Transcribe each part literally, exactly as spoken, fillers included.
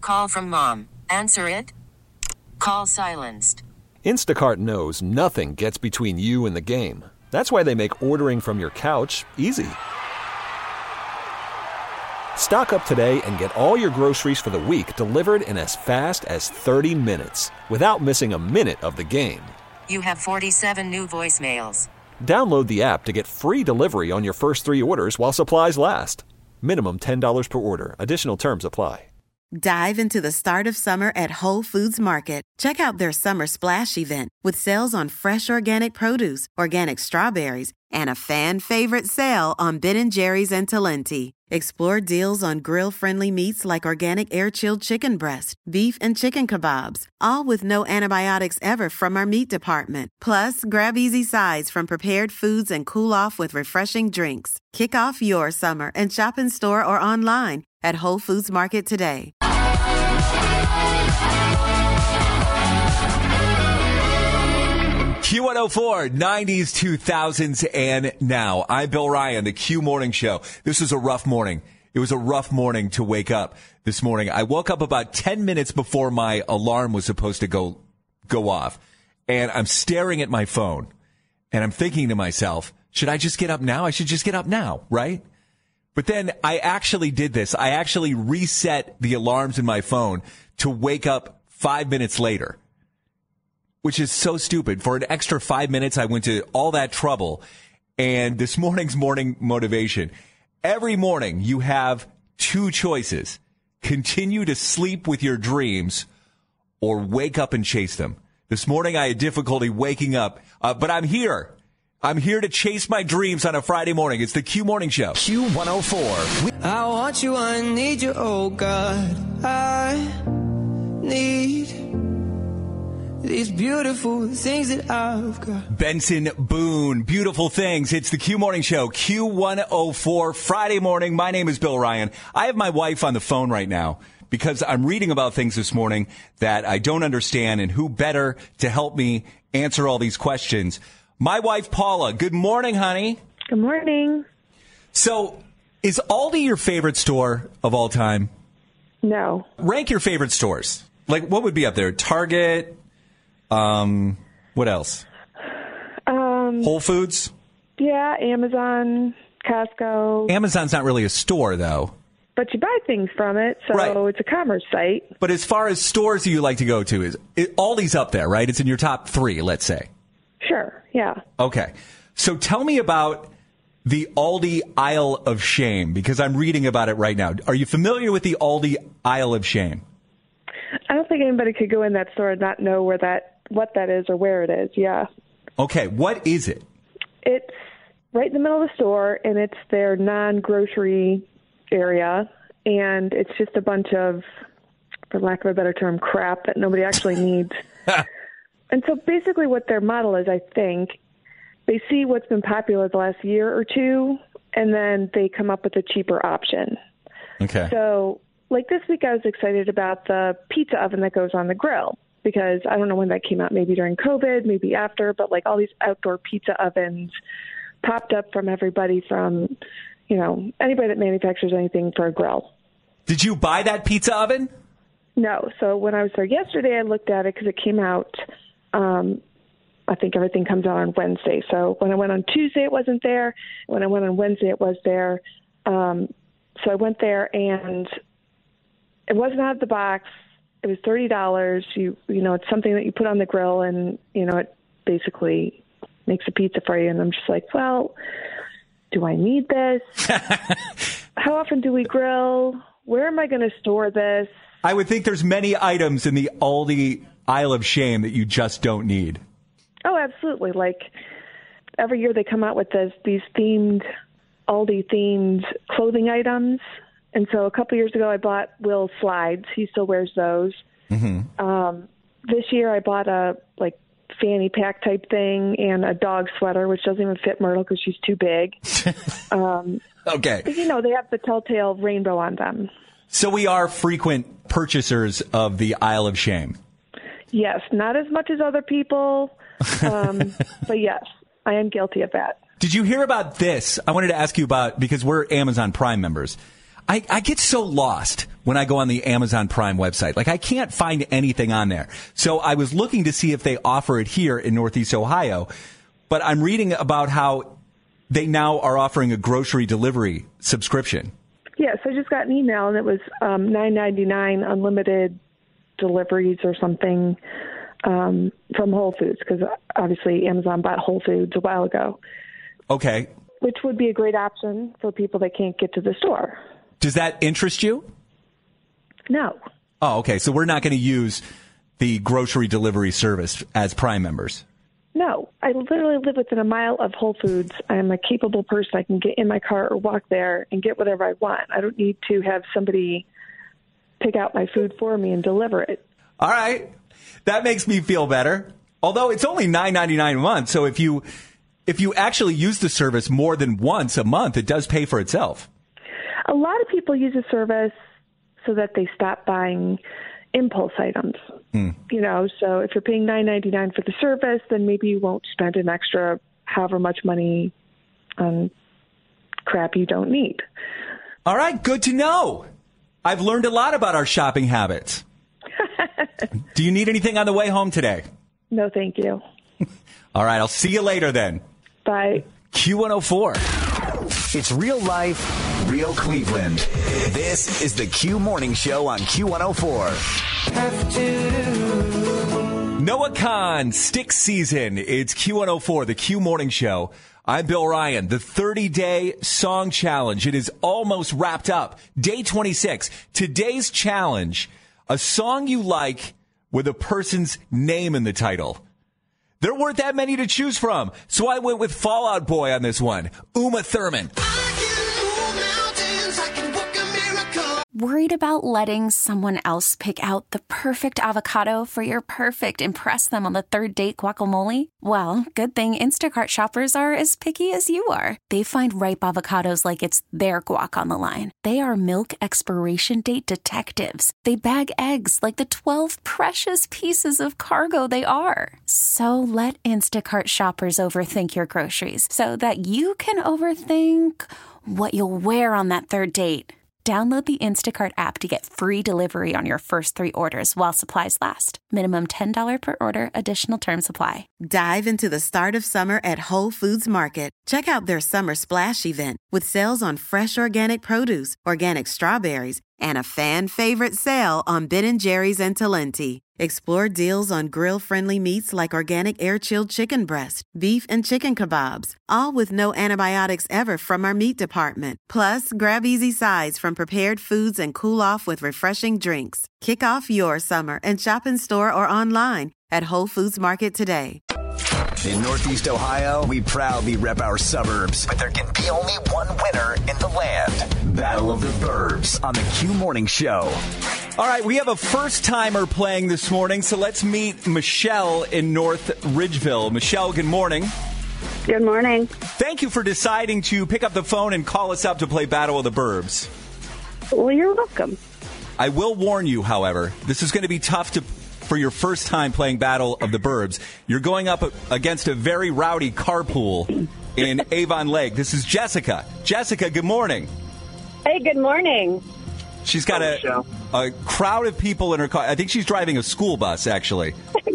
call from mom. Answer it. Call silenced. Instacart knows nothing gets between you and the game. That's why they make ordering from your couch easy. Stock up today and get all your groceries for the week delivered in as fast as thirty minutes without missing a minute of the game. You have forty-seven new voicemails. Download the app to get free delivery on your first three orders while supplies last. Minimum ten dollars per order. Additional terms apply. Dive into the start of summer at Whole Foods Market. Check out their Summer Splash event with sales on fresh organic produce, organic strawberries, and a fan-favorite sale on Ben and Jerry's and Talenti. Explore deals on grill-friendly meats like organic air-chilled chicken breast, beef and chicken kebabs, all with no antibiotics ever from our meat department. Plus, grab easy sides from prepared foods and cool off with refreshing drinks. Kick off your summer and shop in store or online at Whole Foods Market today. Q one oh four, nineties, two thousands, and now. I'm Bill Ryan, the Q Morning Show. This was a rough morning. It was a rough morning to wake up this morning. I woke up about ten minutes before my alarm was supposed to go go off. And I'm staring at my phone. And I'm thinking to myself, should I just get up now? I should just get up now, right? But then I actually did this. I actually reset the alarms in my phone to wake up five minutes later. Which is so stupid. For an extra five minutes, I went to all that trouble. And this morning's morning motivation. Every morning, you have two choices. Continue to sleep with your dreams or wake up and chase them. This morning, I had difficulty waking up, uh, but I'm here. I'm here to chase my dreams on a Friday morning. It's the Q Morning Show. Q one oh four. I want you, I need you, oh God. I need these beautiful things that I've got. Benson Boone, beautiful things. It's the Q Morning Show, Q one oh four, Friday morning. My name is Bill Ryan. I have my wife on the phone right now because I'm reading about things this morning that I don't understand, and who better to help me answer all these questions? My wife, Paula. Good morning, honey. Good morning. So, is Aldi your favorite store of all time? No. Rank your favorite stores. Like, what would be up there? Target? Um, what else? Um, Whole Foods? Yeah, Amazon, Costco. Amazon's not really a store, though. But you buy things from it, so Right. it's a commerce site. But as far as stores you like to go to, is it, Aldi's up there, right? It's in your top three, let's say. Sure, yeah. Okay. So tell me about the Aldi Aisle of Shame, because I'm reading about it right now. Are you familiar with the Aldi Aisle of Shame? I don't think anybody could go in that store and not know where that, what that is or where it is, yeah. Okay, what is it? It's right in the middle of the store, and it's their non-grocery area, and it's just a bunch of, for lack of a better term, crap that nobody actually needs. And so basically what their model is, I think, they see what's been popular the last year or two, and then they come up with a cheaper option. Okay. So, like this week, I was excited about the pizza oven that goes on the grill, because I don't know when that came out, maybe during COVID, maybe after, but like all these outdoor pizza ovens popped up from everybody from, you know, anybody that manufactures anything for a grill. Did you buy that pizza oven? No. So when I was there yesterday, I looked at it because it came out, um, I think everything comes out on Wednesday. So when I went on Tuesday, it wasn't there. When I went on Wednesday, it was there. Um, so I went there, and it wasn't out of the box. It was thirty dollars. You you know, it's something that you put on the grill, and, you know, it basically makes a pizza for you. And I'm just like, well, do I need this? How often do we grill? Where am I going to store this? I would think there's many items in the Aldi Aisle of Shame that you just don't need. Oh, absolutely. Like every year they come out with this, these themed, Aldi-themed clothing items. And so a couple years ago I bought Will slides. He still wears those. Mm-hmm. Um, this year I bought a like fanny pack type thing and a dog sweater, which doesn't even fit Myrtle because she's too big. um, okay. But, you know, they have the telltale rainbow on them. So we are frequent purchasers of the Aisle of Shame. Yes, not as much as other people, um, but yes, I am guilty of that. Did you hear about this? I wanted to ask you about, because we're Amazon Prime members. I, I get so lost when I go on the Amazon Prime website. Like, I can't find anything on there. So I was looking to see if they offer it here in Northeast Ohio, but I'm reading about how they now are offering a grocery delivery subscription. Yes, I just got an email, and it was um, nine ninety-nine unlimited deliveries or something um, from Whole Foods, because obviously Amazon bought Whole Foods a while ago. Okay. Which would be a great option for people that can't get to the store. Does that interest you? No. Oh, okay. So we're not going to use the grocery delivery service as Prime members. No. I literally live within a mile of Whole Foods. I am a capable person. I can get in my car or walk there and get whatever I want. I don't need to have somebody pick out my food for me and deliver it. All right. That makes me feel better. Although it's only nine ninety-nine a month, so if you if you actually use the service more than once a month, it does pay for itself. A lot of people use the service so that they stop buying impulse items. Mm. You know, so if you're paying nine ninety-nine for the service, then maybe you won't spend an extra however much money on crap you don't need. All right, good to know. I've learned a lot about our shopping habits. Do you need anything on the way home today? No, thank you. All right, I'll see you later then. Bye. Q one oh four. It's real life, real Cleveland. This is the Q Morning Show on Q one oh four. Noah Khan, Stick Season. It's Q one oh four, the Q Morning Show. I'm Bill Ryan. The thirty-day song challenge. It is almost wrapped up. Day twenty-six. Today's challenge, a song you like with a person's name in the title. There weren't that many to choose from, so I went with Fall Out Boy on this one. Uma Thurman. Worried about letting someone else pick out the perfect avocado for your perfect impress them on the third date guacamole? Well, good thing Instacart shoppers are as picky as you are. They find ripe avocados like it's their guac on the line. They are milk expiration date detectives. They bag eggs like the twelve precious pieces of cargo they are. So let Instacart shoppers overthink your groceries so that you can overthink what you'll wear on that third date. Download the Instacart app to get free delivery on your first three orders while supplies last. Minimum ten dollars per order. Additional terms apply. Dive into the start of summer at Whole Foods Market. Check out their Summer Splash event with sales on fresh organic produce, organic strawberries, and a fan-favorite sale on Ben and Jerry's and Talenti. Explore deals on grill-friendly meats like organic air-chilled chicken breast, beef and chicken kebabs, all with no antibiotics ever from our meat department. Plus, grab easy sides from prepared foods and cool off with refreshing drinks. Kick off your summer and shop in store or online at Whole Foods Market today. In Northeast Ohio, we proudly rep our suburbs, but there can be only one winner in the land. Battle of the Burbs on the Q Morning Show. All right, we have a first-timer playing this morning, so let's meet Michelle in North Ridgeville. Michelle, good morning. Good morning. Thank you for deciding to pick up the phone and call us up to play Battle of the Burbs. Well, you're welcome. I will warn you, however, this is going to be tough to for your first time playing Battle of the Burbs. You're going up against a very rowdy carpool in Avon Lake. This is Jessica. Jessica, good morning. Hey, good morning. She's got a, a crowd of people in her car. I think she's driving a school bus, actually.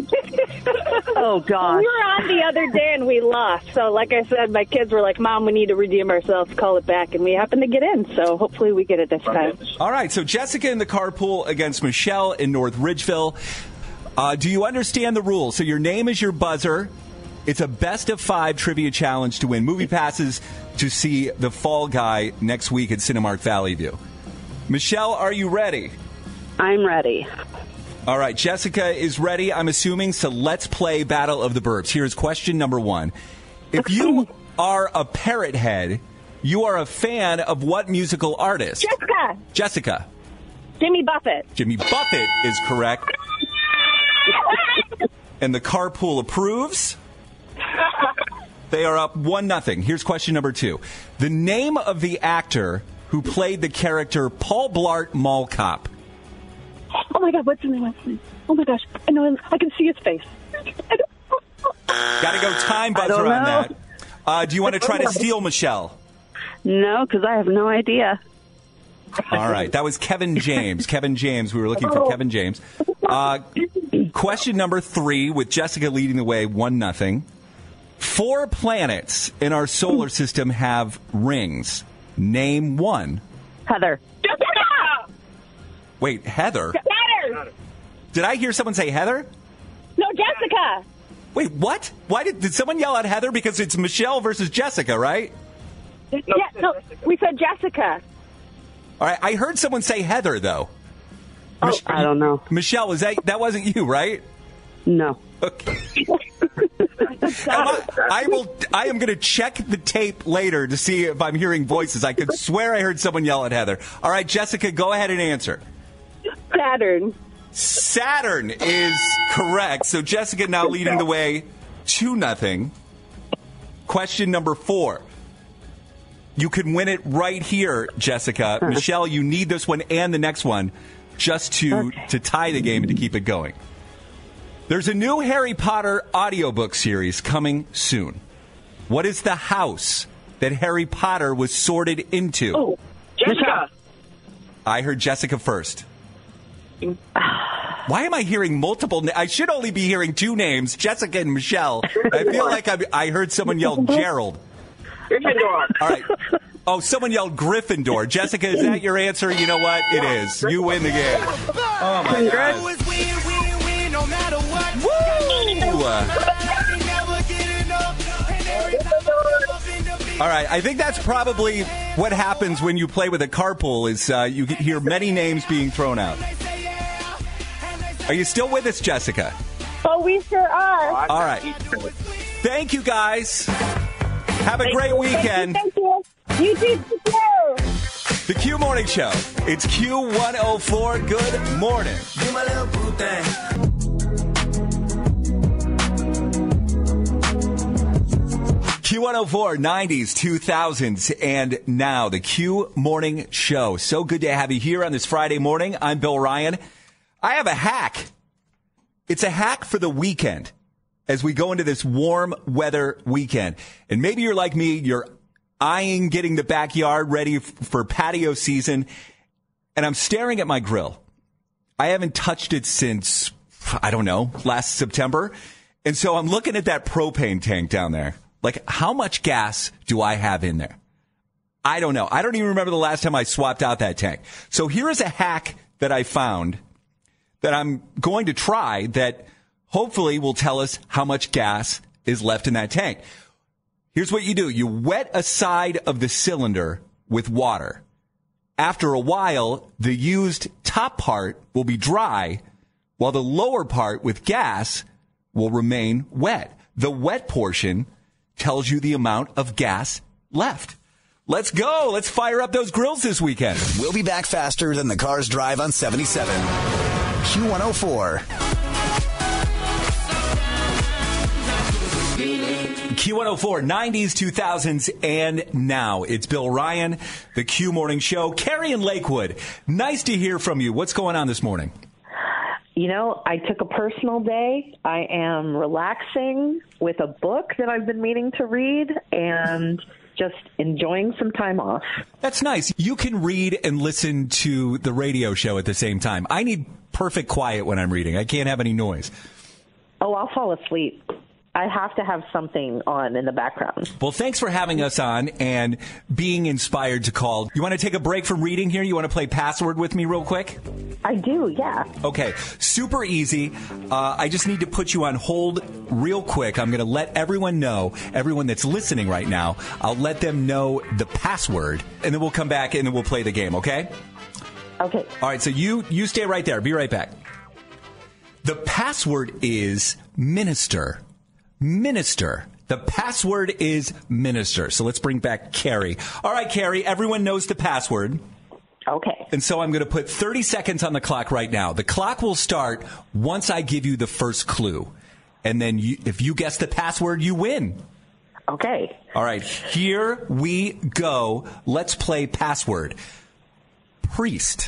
Oh, gosh. We were on the other day and we lost. So, like I said, my kids were like, Mom, we need to redeem ourselves, call it back. And we happened to get in. So, hopefully we get it this time. All right. So, Jessica in the carpool against Michelle in North Ridgeville. Uh, do you understand the rules? So, your name is your buzzer. It's a best of five trivia challenge to win movie passes to see The Fall Guy next week at Cinemark Valley View. Michelle, are you ready? I'm ready. All right, Jessica is ready, I'm assuming, so let's play Battle of the Burbs. Here's question number one. If you are a parrot head, you are a fan of what musical artist? Jessica. Jessica. Jimmy Buffett. Jimmy Buffett is correct. And the carpool approves. They are up one nothing. Here's question number two. The name of the actor who played the character Paul Blart Mall Cop. Oh, my God, what's his name? Oh, my gosh, I know him. I can see his face. Got to go time buzzer on that. Uh, do you want to try to steal Michelle? No, because I have no idea. All right. That was Kevin James. Kevin James. We were looking for Kevin James. Uh, question number three, with Jessica leading the way, one nothing. Four planets in our solar system have rings. Name one. Heather. Jessica! Wait, Heather? Heather! Did I hear someone say Heather? No, Jessica! Wait, what? Why did, did someone yell at Heather? Because it's Michelle versus Jessica, right? No, yeah, no, we said Jessica. All right, I heard someone say Heather, though. Oh, Mich- I don't know. Michelle, is that that wasn't you, right? No. Okay. I, I will. I am going to check the tape later to see if I'm hearing voices. I could swear I heard someone yell at Heather. All right, Jessica, go ahead and answer. Saturn. Saturn is correct. So Jessica now leading the way, two nothing. Question number four. You can win it right here, Jessica. Huh. Michelle, you need this one and the next one just to, Okay. to tie the game and to keep it going. There's a new Harry Potter audiobook series coming soon. What is the house that Harry Potter was sorted into? Oh, Jessica! I heard Jessica first. Why am I hearing multiple? Na- I should only be hearing two names, Jessica and Michelle. I feel like I'm, I heard someone yell Gerald. Gryffindor. All right. Oh, someone yelled Gryffindor. Jessica, is that your answer? You know what? It is. You win the game. Oh, my God. Woo! All right. I think that's probably what happens when you play with a carpool is uh, you hear many names being thrown out. Are you still with us, Jessica? Oh, we sure are. All right. Thank you, guys. Have a great weekend. Thank you. You too. Thank you. The Q Morning Show. It's Q one oh four. Good morning. Q one oh four, nineties, two thousands, and now the Q Morning Show. So good to have you here on this Friday morning. I'm Bill Ryan. I have a hack. It's a hack for the weekend as we go into this warm weather weekend. And maybe you're like me, you're eyeing getting the backyard ready f- for patio season, and I'm staring at my grill. I haven't touched it since, I don't know, last September. And so I'm looking at that propane tank down there. Like, how much gas do I have in there? I don't know. I don't even remember the last time I swapped out that tank. So here is a hack that I found that I'm going to try that hopefully will tell us how much gas is left in that tank. Here's what you do. You wet a side of the cylinder with water. After a while, the used top part will be dry, while the lower part with gas will remain wet. The wet portion tells you the amount of gas left. Let's go. Let's fire up those grills this weekend. We'll be back faster than the cars drive on seventy-seven. Q one oh four. Q one oh four, nineties, two thousands, and now. It's Bill Ryan, the Q Morning Show. Carrie in Lakewood, nice to hear from you. What's going on this morning? You know, I took a personal day. I am relaxing with a book that I've been meaning to read and just enjoying some time off. That's nice. You can read and listen to the radio show at the same time. I need perfect quiet when I'm reading. I can't have any noise. Oh, I'll fall asleep. I have to have something on in the background. Well, thanks for having us on and being inspired to call. You want to take a break from reading here? You want to play Password with me real quick? I do, yeah. Okay, super easy. Uh, I just need to put you on hold real quick. I'm going to let everyone know, everyone that's listening right now, I'll let them know the password, and then we'll come back and then we'll play the game, okay? Okay. All right, so you, you stay right there. Be right back. The password is minister. Minister. The password is minister. So let's bring back Carrie. All right, Carrie, everyone knows the password. Okay. And so I'm going to put thirty seconds on the clock right now. The clock will start once I give you the first clue. And then you, if you guess the password, you win. Okay. All right, here we go. Let's play password. Priest.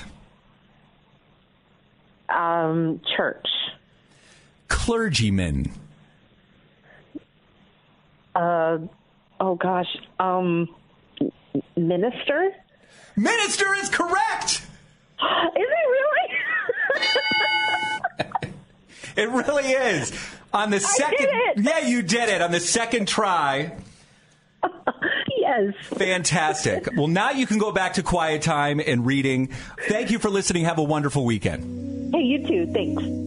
Um, church. Clergyman. Uh, oh gosh. Um, minister? Minister is correct. Is it really? It really is. On the second, did it. Yeah, you did it on the second try. Yes. Fantastic. Well, now you can go back to quiet time and reading. Thank you for listening. Have a wonderful weekend. Hey, you too. Thanks.